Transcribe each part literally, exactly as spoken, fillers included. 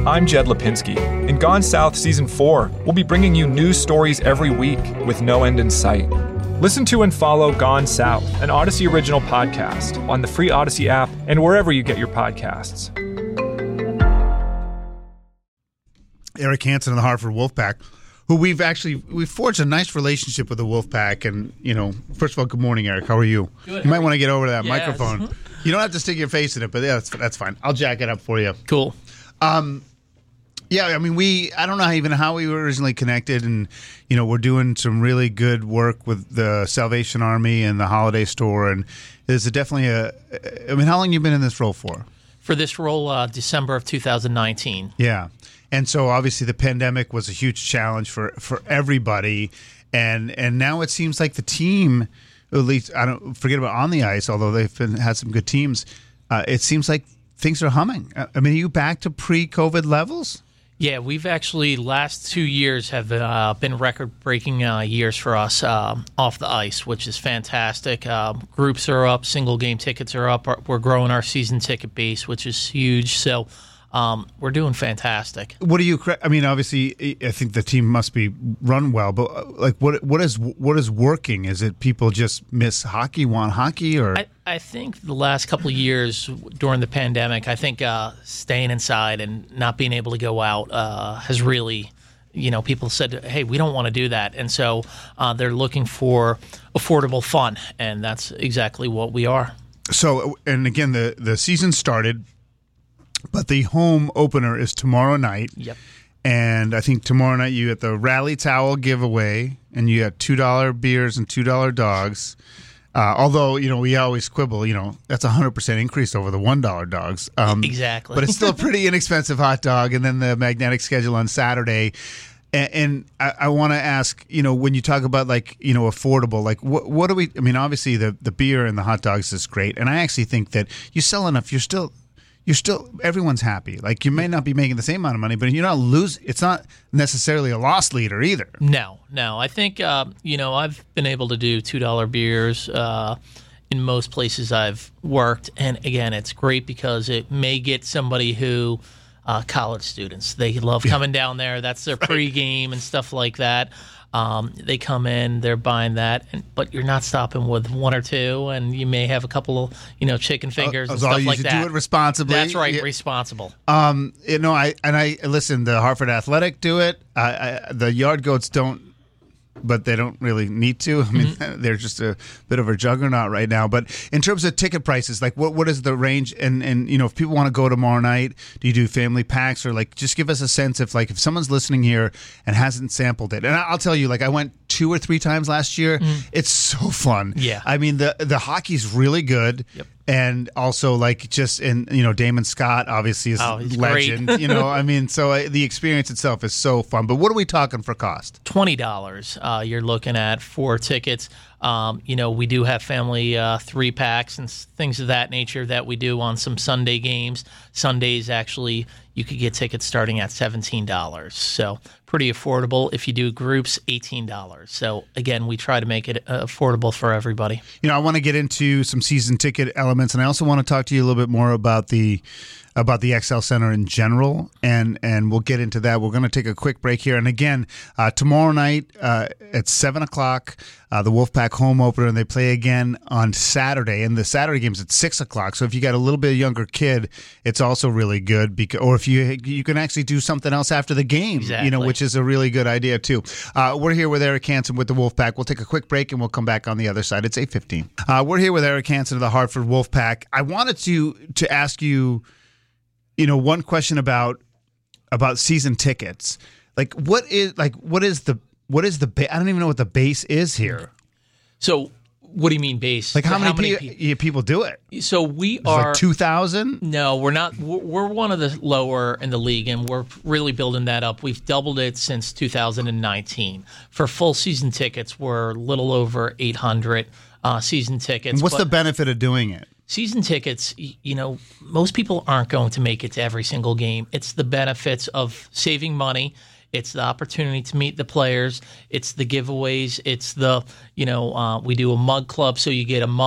I'm Jed Lipinski. In Gone South Season four, we'll be bringing you news stories every week with no end in sight. Listen to and follow Gone South, an Odyssey original podcast, on the free Odyssey app and wherever you get your podcasts. Eric Hansen of the Hartford Wolfpack, who we've actually we've forged a nice relationship with the Wolfpack. And, you know, first of all, good morning, Eric. How are you? Good. You might want to get over to that yes. microphone. You don't have to stick your face in it, but yeah, that's, that's fine. I'll jack it up for you. Cool. Um, yeah, I mean, we, I don't know even how we were originally connected, and, you know, we're doing some really good work with the Salvation Army and the Holiday Store, and there's a definitely a, I mean, how long have you been in this role for? For this role, uh, December of two thousand nineteen. Yeah. And so obviously the pandemic was a huge challenge for, for everybody, and and now it seems like the team, at least I don't forget about on the ice, although they've been, had some good teams, uh, it seems like things are humming. I mean, are you back to pre-COVID levels? Yeah, we've actually, last two years have uh, been record-breaking uh, years for us um, off the ice, which is fantastic. Um, groups are up, single-game tickets are up. We're growing our season ticket base, which is huge. So um, we're doing fantastic. What do you? I mean, obviously, I think the team must be run well, but like, what what is what is working? Is it people just miss hockey, want hockey, or? I, I think the last couple of years during the pandemic, I think uh, staying inside and not being able to go out uh, has really, you know, people said, hey, we don't want to do that. And so uh, they're looking for affordable fun, and that's exactly what we are. So, and again, the, the season started, but the home opener is tomorrow night. Yep. And I think tomorrow night you get the Rally Towel giveaway, and you got two dollar beers and two dollar dogs. Uh, although, you know, we always quibble, you know, that's a one hundred percent increase over the one dollar dogs. Um, exactly. But it's still a pretty inexpensive hot dog. And then the magnetic schedule on Saturday. And, and I, I want to ask, you know, when you talk about, like, you know, affordable, like, what, what do we, I mean, obviously the, the beer and the hot dogs is great. And I actually think that you sell enough, you're still... You're still, everyone's happy. Like, you may not be making the same amount of money, but you're not losing. It's not necessarily a loss leader either. No, no. I think, uh, you know, I've been able to do two dollar beers uh, in most places I've worked. And again, it's great because it may get somebody who, uh, college students, they love coming down there. That's their right. pregame and stuff like that. Um, they come in, they're buying that, and, but you're not stopping with one or two, and you may have a couple of, you know, chicken fingers uh, and stuff you like should that. Do it responsibly. That's right, yeah. responsible. Um, you know, I and I listen. The Hartford Athletic do it. I, I, the Yard Goats don't, but they don't really need to. I mean, mm-hmm. they're just a bit of a juggernaut right now. But in terms of ticket prices, like what what is the range? And and you know, if people want to go tomorrow night, do you do family packs, or like just give us a sense if like if someone's listening here and hasn't sampled it? And I'll tell you, like I went two or three times last year. Mm. It's so fun. Yeah, I mean the the hockey's really good. Yep. And also, like, just in, you know, Damon Scott obviously is oh, legend. You know, I mean, so uh, the experience itself is so fun. But what are we talking for cost? Twenty dollars. Uh, you're looking at four tickets. Um, you know, we do have family uh, three packs and things of that nature that we do on some Sunday games. Sundays, actually, you could get tickets starting at seventeen dollars. So pretty affordable. If you do groups, eighteen dollars. So again, we try to make it uh, affordable for everybody. You know, I want to get into some season ticket elements, and I also want to talk to you a little bit more about the about the X L Center in general, and and we'll get into that. We're going to take a quick break here. And again, uh, tomorrow night uh, at seven o'clock, uh, the Wolfpack home opener, and they play again on Saturday. And the Saturday game's at six o'clock. So if you got a little bit younger kid, it's also really good. Because, or if you you can actually do something else after the game, exactly. you know, which is a really good idea too. Uh, we're here with Eric Hansen with the Wolfpack. We'll take a quick break, and we'll come back on the other side. It's eight fifteen. Uh, we're here with Eric Hansen of the Hartford Wolfpack. I wanted to to ask you, you know, one question about about season tickets. Like, what is like what is the what is the ba- I don't even know what the base is here. So, what do you mean base? Like, how, how many, many pe- pe- people do it? So we It's are like two thousand. No, we're not. We're one of the lower in the league, and we're really building that up. We've doubled it since two thousand nineteen. For full season tickets, we're a little over eight hundred uh, season tickets. And what's but- the benefit of doing it? Season tickets, you know, most people aren't going to make it to every single game. It's the benefits of saving money. It's the opportunity to meet the players. It's the giveaways. It's the, you know, uh, we do a mug club, so you get a mug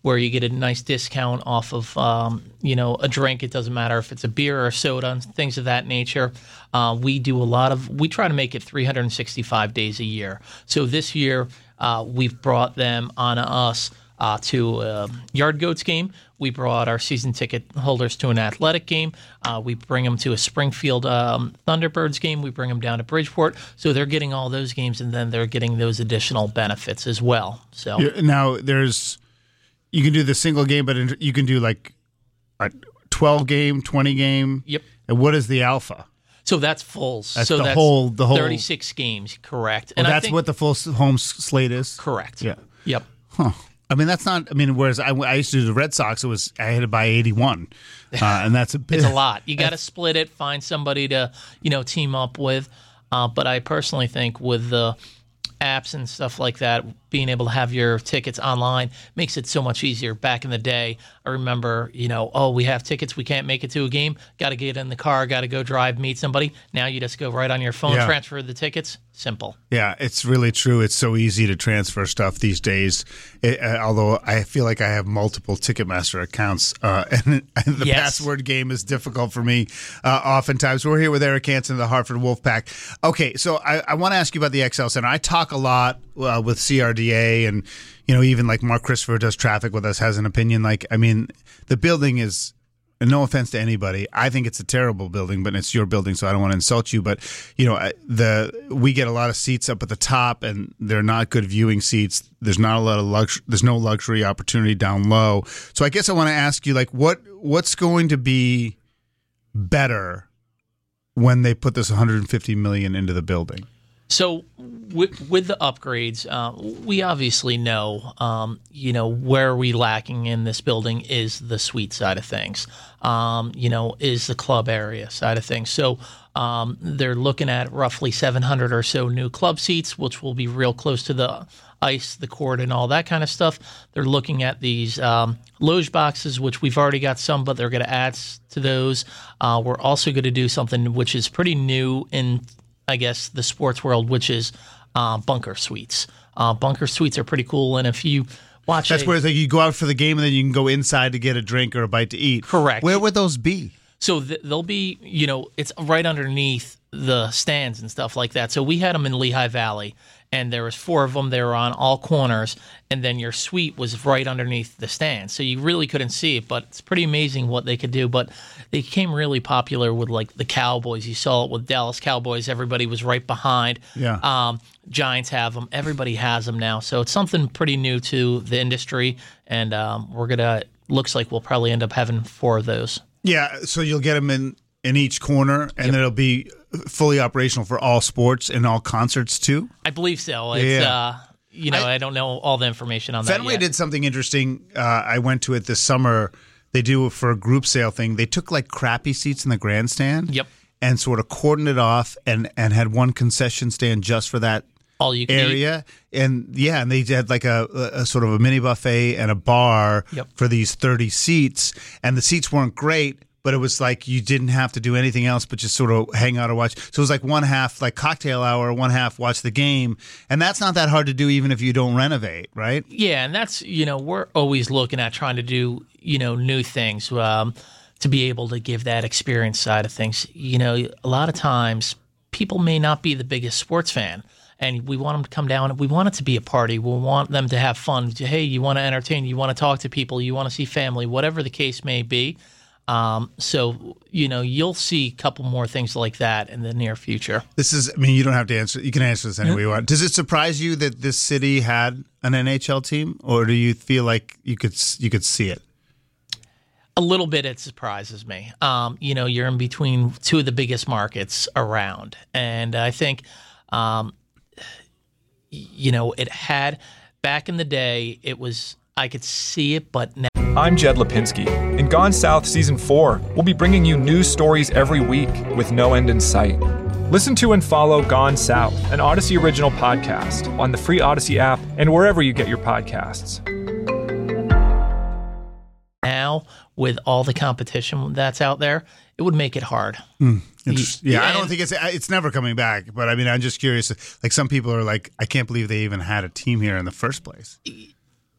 where you get a nice discount off of, um, you know, a drink. It doesn't matter if it's a beer or a soda, and things of that nature. Uh, we do a lot of, we try to make it three hundred sixty-five days a year. So this year, uh, we've brought them on us uh, to a Yard Goats game. We brought our season ticket holders to an athletic game. Uh, we bring them to a Springfield um, Thunderbirds game. We bring them down to Bridgeport. So they're getting all those games, and then they're getting those additional benefits as well. So now there's, you can do the single game, but you can do like a twelve game, twenty game. Yep. And what is the alpha? So that's fulls. That's so the that's whole, the whole thirty-six games, correct? Well, and that's I think, what the full home slate is? Correct. Yeah. Yep. Huh. I mean, that's not, I mean, whereas I, I used to do the Red Sox, it was, I had to buy eighty-one. Uh, and that's a bit. It's a lot. You got to split it, find somebody to, you know, team up with. Uh, but I personally think with the apps and stuff like that, being able to have your tickets online makes it so much easier. Back in the day, I remember, you know, oh, we have tickets, we can't make it to a game, got to get in the car, got to go drive, meet somebody. Now you just go right on your phone, Yeah. transfer the tickets. Simple. Yeah, it's really true. It's so easy to transfer stuff these days. It, uh, although I feel like I have multiple Ticketmaster accounts, uh, and, and the Yes. password game is difficult for me uh, oftentimes. We're here with Eric Hansen of the Hartford Wolfpack. Okay, so I, I want to ask you about the X L Center. I talk a lot uh, with C R D A, and you know, even like Mark Christopher does traffic with us, has an opinion. Like, I mean, the building is. And no offense to anybody, I think it's a terrible building, but it's your building, so I don't want to insult you. But you know, the we get a lot of seats up at the top, and they're not good viewing seats. There's not a lot of lux. There's no luxury opportunity down low. So I guess I want to ask you, like, what what's going to be better when they put this one hundred fifty million dollars into the building? So with, with the upgrades, uh, we obviously know, um, you know, where are we lacking in this building is the suite side of things, um, you know, is the club area side of things. So um, they're looking at roughly seven hundred or so new club seats, which will be real close to the ice, the court, and all that kind of stuff. They're looking at these um, loge boxes, which we've already got some, but they're going to add to those. Uh, we're also going to do something which is pretty new in I guess, the sports world, which is uh, bunker suites. Uh, bunker suites are pretty cool, and if you watch That's a, where it's like you go out for the game and then you can go inside to get a drink or a bite to eat. Correct. Where would those be? So th- they'll be, you know, it's right underneath the stands and stuff like that. So we had them in Lehigh Valley, and there was four of them. They were on all corners, and then your suite was right underneath the stand. So you really couldn't see it, but it's pretty amazing what they could do. But they became really popular with, like, the Cowboys. You saw it with Dallas Cowboys. Everybody was right behind. Yeah. Um, Giants have them. Everybody has them now. So it's something pretty new to the industry, and um, we're going to – looks like we'll probably end up having four of those. Yeah, so you'll get them in, in each corner, and Yep. it'll be fully operational for all sports and all concerts too? I believe so. It's, Yeah. uh, you know, I- I, don't know all the information on that Fenway yet. did something interesting. Uh, I went to it this summer. They do it for a group sale thing. They took like crappy seats in the grandstand Yep. and sort of cordoned it off and, and had one concession stand just for that All you can eat. area. And yeah, and they had like a, a sort of a mini buffet and a bar Yep. for these thirty seats. And the seats weren't great, but it was like you didn't have to do anything else but just sort of hang out or watch. So it was like one half like cocktail hour, one half watch the game. And that's not that hard to do even if you don't renovate, right? Yeah, and that's, you know, we're always looking at trying to do, you know, new things um, to be able to give that experience side of things. You know, a lot of times people may not be the biggest sports fan, and we want them to come down. We want it to be a party. We want them to have fun. Hey, you want to entertain, you want to talk to people, you want to see family, whatever the case may be. Um, so, you know, you'll see a couple more things like that in the near future. This is, I mean, you don't have to answer. You can answer this any way you want. Does it surprise you that this city had an N H L team, or do you feel like you could you could see it? A little bit, it surprises me. Um, you know, you're in between two of the biggest markets around, and I think, um, you know, it had back in the day. It was I could see it, but now. I'm Jed Lipinski. In Gone South Season four, we'll be bringing you news stories every week with no end in sight. Listen to and follow Gone South, an Odyssey original podcast, on the free Odyssey app and wherever you get your podcasts. Now, with all the competition that's out there, it would make it hard. Interesting. Yeah, Yeah, I don't and- think it's it's never coming back. But I mean, I'm just curious. Like some people are like, I can't believe they even had a team here in the first place.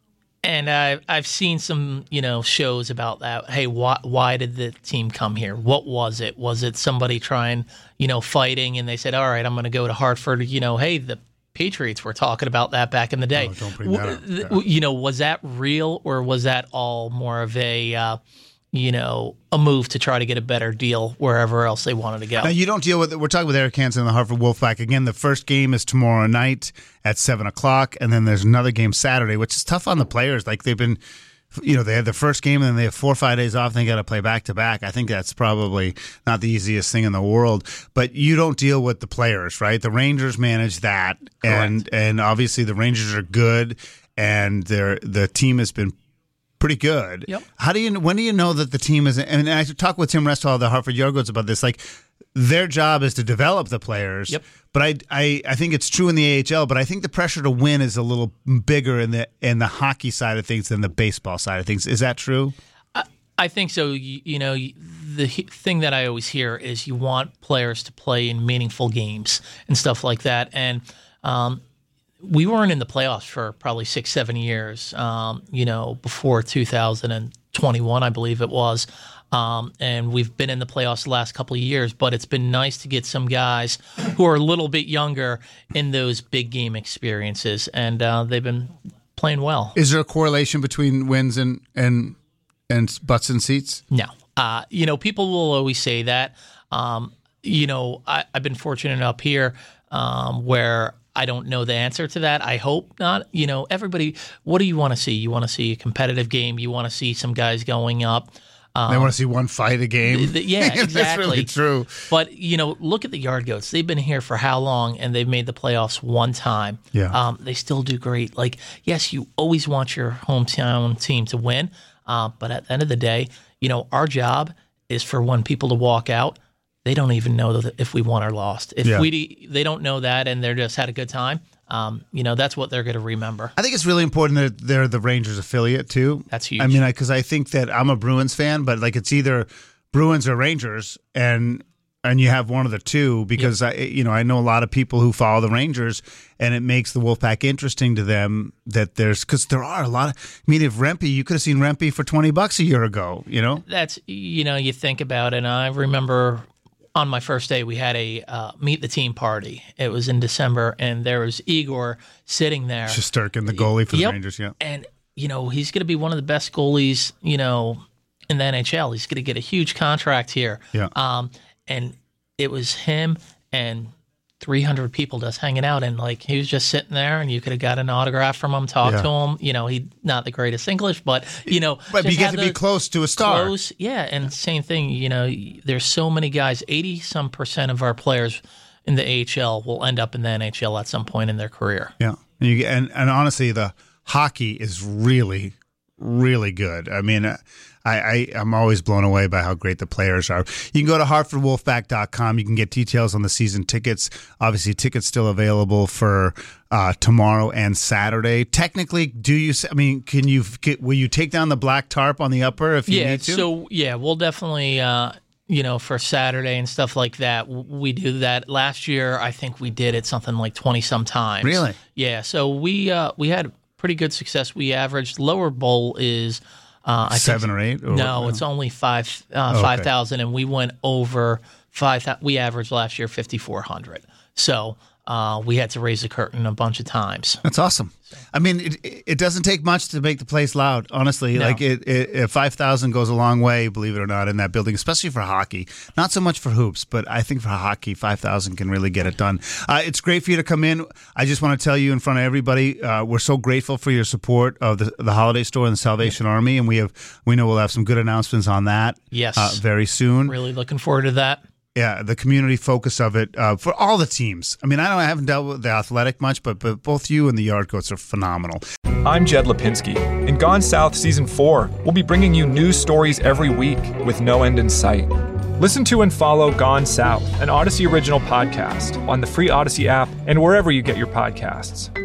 And I've I've seen some you know shows about that. Hey, why why did the team come here? What was it? Was it somebody trying you know fighting, and they said, all right, I'm going to go to Hartford. You know, hey, the Patriots were talking about that back in the day. Oh, don't bring that up. Yeah. You know, was that real, or was that all more of a uh, you know, a move to try to get a better deal wherever else they wanted to go? Now, you don't deal with it. We're talking with Eric Hansen and the Hartford Wolfpack. Again, the first game is tomorrow night at seven o'clock, and then there's another game Saturday, which is tough on the players. Like, they've been, you know, they had the first game, and then they have four or five days off, and they got to play back-to-back. I think that's probably not the easiest thing in the world. But you don't deal with the players, right? The Rangers manage that, and and obviously the Rangers are good, and they're, the team has been pretty good. Yep. How do you? When do you know that the team is? And I talked with Tim Restall of the Hartford Yardgoats about this. Like, their job is to develop the players. Yep. But I, I, I think it's true in the A H L. But I think the pressure to win is a little bigger in the in the hockey side of things than the baseball side of things. Is that true? I, I think so. You, you know, the thing that I always hear is you want players to play in meaningful games and stuff like that. And um, we weren't in the playoffs for probably six, seven years, um, you know, before two thousand twenty-one, I believe it was. Um, and we've been in the playoffs the last couple of years, but it's been nice to get some guys who are a little bit younger in those big game experiences, and uh, they've been playing well. Is there a correlation between wins and and, and butts and seats? No. Uh, you know, people will always say that. Um, you know, I, I've been fortunate up here um, where I don't know the answer to that. I hope not. You know, everybody, what do you want to see? You want to see a competitive game. You want to see some guys going up. Um, they want to see one fight a game. Th- th- yeah, exactly. That's really true. But, you know, look at the Yardgoats. They've been here for how long, and they've made the playoffs one time. Yeah. Um, they still do great. Like, yes, you always want your hometown team to win, uh, but at the end of the day, you know, our job is for when people to walk out, they don't even know that if we won or lost. If yeah. we they don't know that and they're just had a good time, um, you know, that's what they're going to remember. I think it's really important that they're the Rangers affiliate too. That's huge. I mean, because I, I think that I'm a Bruins fan, but like it's either Bruins or Rangers, and and you have one of the two because yep. I you know I know a lot of people who follow the Rangers, and it makes the Wolfpack interesting to them that there's because there are a lot of. I mean, if Rempe, you could have seen Rempe for twenty bucks a year ago. You know, that's you know you think about it, and I remember. On my first day, we had a uh, meet the team party. It was in December, and there was Igor sitting there. Shesterkin, the goalie for yep. the Rangers, yeah. And, you know, he's going to be one of the best goalies, you know, in the N H L. He's going to get a huge contract here. Yeah. Um, and it was him and three hundred people just hanging out, and, like, he was just sitting there, and you could have got an autograph from him, talk yeah. to him. You know, he not the greatest English, but, you know. But you get to be close to a star. Close, yeah, and same thing, you know, there's so many guys, eighty-some percent of our players in the A H L will end up in the N H L at some point in their career. Yeah, and, you, and, and honestly, the hockey is really, really good. I mean, I, I, I'm always blown away by how great the players are. You can go to hartford wolfpack dot com. You can get details on the season tickets. Obviously, tickets still available for uh, tomorrow and Saturday. Technically, do you? I mean, can you? Will you take down the black tarp on the upper if you yeah, need to? So yeah, we'll definitely. Uh, you know, for Saturday and stuff like that, we do that. Last year, I think we did it something like twenty some times. Really? Yeah. So we uh, we had pretty good success. We averaged lower bowl is. Uh, I Seven think, or eight? Or, no, it's only five uh, okay. five thousand, and we went over five. We averaged last year fifty four hundred. So uh, we had to raise the curtain a bunch of times. That's awesome. So. I mean, it it doesn't take much to make the place loud. Honestly, no. like it, it five thousand goes a long way, believe it or not, in that building, especially for hockey. Not so much for hoops, but I think for hockey, five thousand can really get it done. Uh, it's great for you to come in. I just want to tell you in front of everybody, uh, we're so grateful for your support of the the Holiday Store and the Salvation yeah. Army, and we have we know we'll have some good announcements on that. Yes, uh, very soon. Really looking forward to that. Yeah, the community focus of it uh, for all the teams. I mean, I don't I haven't dealt with the Athletic much, but but both you and the Yardgoats are phenomenal. I'm Jed Lipinski. In Gone South Season four, we'll be bringing you news stories every week with no end in sight. Listen to and follow Gone South, an Odyssey original podcast on the free Odyssey app and wherever you get your podcasts.